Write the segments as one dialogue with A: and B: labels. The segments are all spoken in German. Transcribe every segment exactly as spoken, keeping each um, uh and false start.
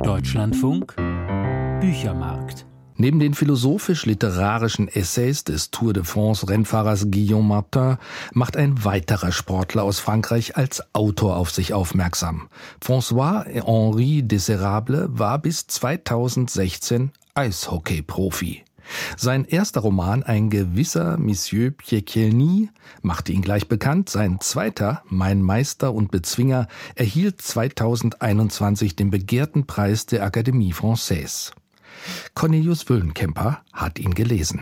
A: Deutschlandfunk Büchermarkt.
B: Neben den philosophisch-literarischen Essays des Tour de France-Rennfahrers Guillaume Martin macht ein weiterer Sportler aus Frankreich als Autor auf sich aufmerksam. François-Henri Désirable war bis zweitausendsechzehn Eishockey-Profi. Sein erster Roman, ein gewisser Monsieur Pieckielny, machte ihn gleich bekannt. Sein zweiter, Mein Meister und Bezwinger, erhielt zweitausendeinundzwanzig den begehrten Preis der Académie Française. Cornelius Wöllenkemper hat ihn gelesen.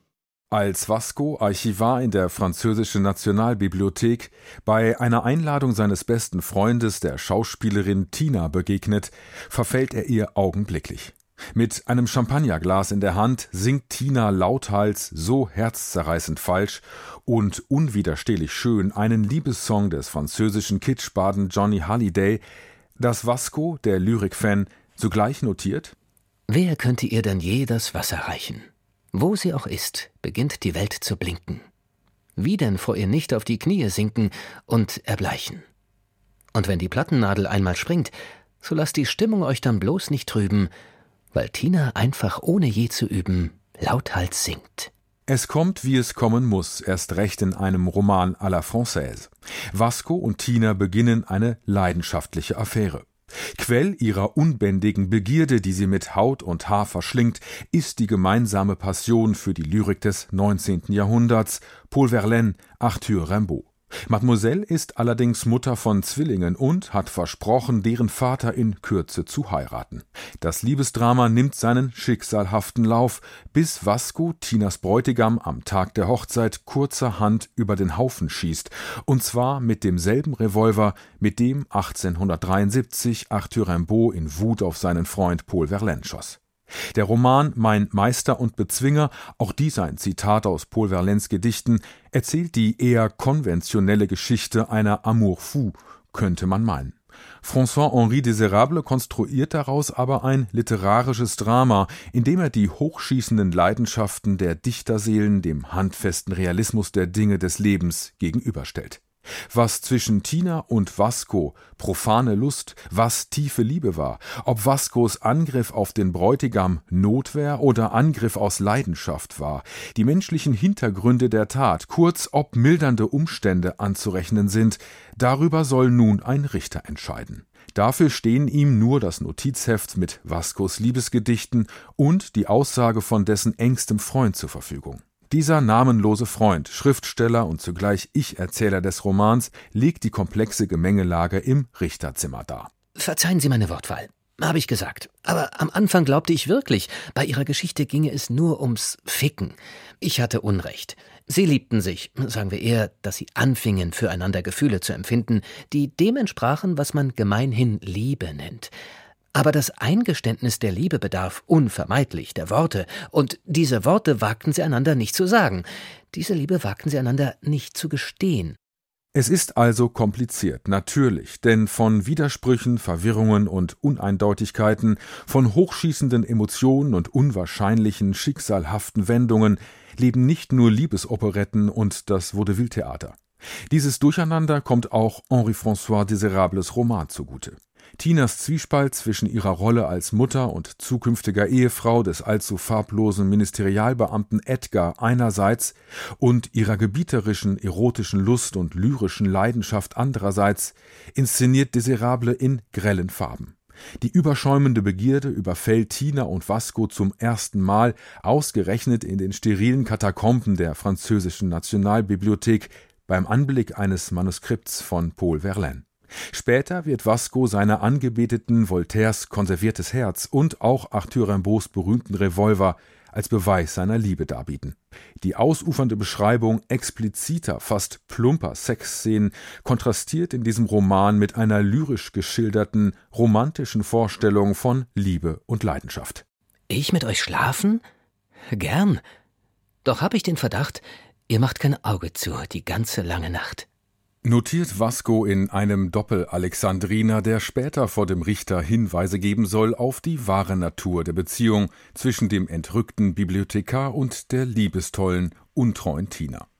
C: Als Vasco Archivar in der französischen Nationalbibliothek bei einer Einladung seines besten Freundes, der Schauspielerin Tina, begegnet, verfällt er ihr augenblicklich. Mit einem Champagnerglas in der Hand singt Tina lauthals, so herzzerreißend falsch und unwiderstehlich schön einen Liebessong des französischen Kitschbaden Johnny Hallyday, dass Vasco, der Lyrikfan, sogleich notiert:
D: Wer könnte ihr denn je das Wasser reichen? Wo sie auch ist, beginnt die Welt zu blinken. Wie denn vor ihr nicht auf die Knie sinken und erbleichen? Und wenn die Plattennadel einmal springt, so lasst die Stimmung euch dann bloß nicht trüben, weil Tina einfach ohne je zu üben lauthals singt.
C: Es kommt, wie es kommen muss, erst recht in einem Roman à la Française. Vasco und Tina beginnen eine leidenschaftliche Affäre. Quell ihrer unbändigen Begierde, die sie mit Haut und Haar verschlingt, ist die gemeinsame Passion für die Lyrik des neunzehnten Jahrhunderts, Paul Verlaine, Arthur Rimbaud. Mademoiselle ist allerdings Mutter von Zwillingen und hat versprochen, deren Vater in Kürze zu heiraten. Das Liebesdrama nimmt seinen schicksalhaften Lauf, bis Vasco Tinas Bräutigam am Tag der Hochzeit kurzerhand über den Haufen schießt, und zwar mit demselben Revolver, mit dem achtzehnhundertdreiundsiebzig Arthur Rimbaud in Wut auf seinen Freund Paul Verlaine schoss. Der Roman Mein Meister und Bezwinger, auch dies ein Zitat aus Paul Verlaines Gedichten, erzählt die eher konventionelle Geschichte einer Amour fou, könnte man meinen. François-Henri Désirable konstruiert daraus aber ein literarisches Drama, in dem er die hochschießenden Leidenschaften der Dichterseelen dem handfesten Realismus der Dinge des Lebens gegenüberstellt. Was zwischen Tina und Vasco profane Lust, was tiefe Liebe war, ob Vascos Angriff auf den Bräutigam Notwehr oder Angriff aus Leidenschaft war, die menschlichen Hintergründe der Tat, kurz ob mildernde Umstände anzurechnen sind, darüber soll nun ein Richter entscheiden. Dafür stehen ihm nur das Notizheft mit Vascos Liebesgedichten und die Aussage von dessen engstem Freund zur Verfügung. Dieser namenlose Freund, Schriftsteller und zugleich Ich-Erzähler des Romans, legt die komplexe Gemengelage im Richterzimmer dar.
D: Verzeihen Sie meine Wortwahl, habe ich gesagt. Aber am Anfang glaubte ich wirklich, bei Ihrer Geschichte ginge es nur ums Ficken. Ich hatte Unrecht. Sie liebten sich, sagen wir eher, dass sie anfingen, füreinander Gefühle zu empfinden, die dem entsprachen, was man gemeinhin Liebe nennt. Aber das Eingeständnis der Liebe bedarf unvermeidlich der Worte, und diese Worte wagten sie einander nicht zu sagen. Diese Liebe wagten sie einander nicht zu gestehen.
C: Es ist also kompliziert, natürlich, denn von Widersprüchen, Verwirrungen und Uneindeutigkeiten, von hochschießenden Emotionen und unwahrscheinlichen, schicksalhaften Wendungen leben nicht nur Liebesoperetten und das Vaudeville-Theater. Dieses Durcheinander kommt auch Henri-François Désirables Roman zugute. Tinas Zwiespalt zwischen ihrer Rolle als Mutter und zukünftiger Ehefrau des allzu farblosen Ministerialbeamten Edgar einerseits und ihrer gebieterischen, erotischen Lust und lyrischen Leidenschaft andererseits inszeniert Désirable in grellen Farben. Die überschäumende Begierde überfällt Tina und Vasco zum ersten Mal, ausgerechnet in den sterilen Katakomben der französischen Nationalbibliothek, beim Anblick eines Manuskripts von Paul Verlaine. Später wird Vasco seiner Angebeteten Voltaires konserviertes Herz und auch Arthur Rimbauds berühmten Revolver als Beweis seiner Liebe darbieten. Die ausufernde Beschreibung expliziter, fast plumper Sexszenen kontrastiert in diesem Roman mit einer lyrisch geschilderten, romantischen Vorstellung von Liebe und Leidenschaft.
D: Ich mit euch schlafen? Gern. Doch hab ich den Verdacht, ihr macht kein Auge zu die ganze lange Nacht.
C: Notiert Vasco in einem Doppel-Alexandriner, der später vor dem Richter Hinweise geben soll auf die wahre Natur der Beziehung zwischen dem entrückten Bibliothekar und der liebestollen, untreuen Tina.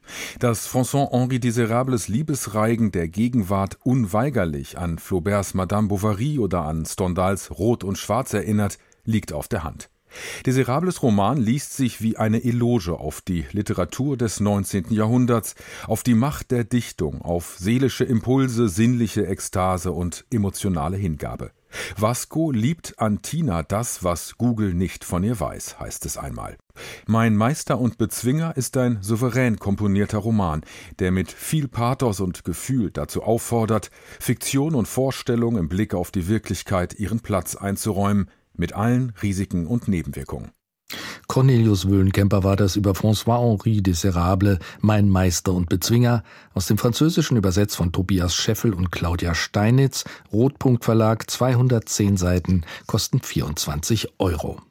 C: Dass François-Henri Désirables Liebesreigen der Gegenwart unweigerlich an Flauberts Madame Bovary oder an Stendhals Rot und Schwarz erinnert, liegt auf der Hand. Désirables Roman liest sich wie eine Eloge auf die Literatur des neunzehnten Jahrhunderts, auf die Macht der Dichtung, auf seelische Impulse, sinnliche Ekstase und emotionale Hingabe. Vasco liebt an Tina das, was Google nicht von ihr weiß, heißt es einmal. Mein Meister und Bezwinger ist ein souverän komponierter Roman, der mit viel Pathos und Gefühl dazu auffordert, Fiktion und Vorstellung im Blick auf die Wirklichkeit ihren Platz einzuräumen, mit allen Risiken und Nebenwirkungen.
B: Cornelius Wöhlenkemper war das über François-Henri Désirables, Mein Meister und Bezwinger, aus dem Französischen übersetzt von Tobias Scheffel und Claudia Steinitz, Rotpunkt Verlag, zweihundertzehn Seiten, kosten vierundzwanzig Euro.